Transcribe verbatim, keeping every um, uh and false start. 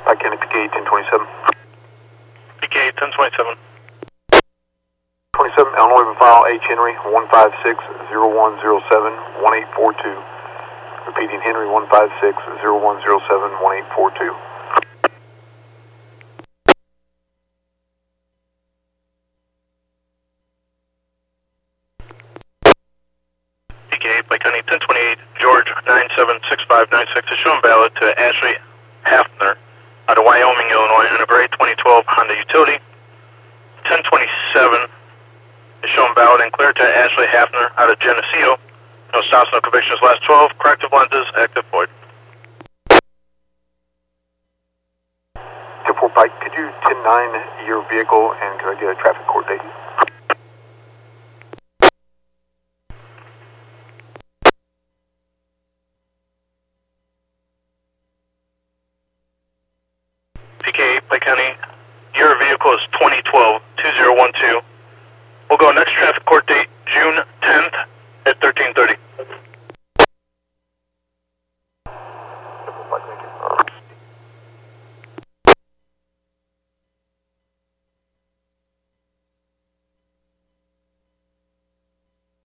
Pike County P K ten twenty-seven. P K ten twenty-seven. twenty-seven, Illinois file H. Henry, one five six zero one zero seven one eight four two. Repeating, Henry, one five six zero one zero seven one eight four two. P K, Pike County ten twenty-eight, George nine seven six five nine six is showing valid to Ashley Hafner out of Wyoming, Illinois, in a gray twenty twelve Honda Utility. ten twenty-seven is shown valid and clear to Ashley Hafner out of Geneseo. No stops, no convictions, last twelve. Corrective lenses, active void. ten four Pike, could you ten nine your vehicle and could I get a traffic court date? P K, Pike County, your vehicle is twenty twelve two zero one two. We'll go next traffic court date, June tenth at thirteen thirty.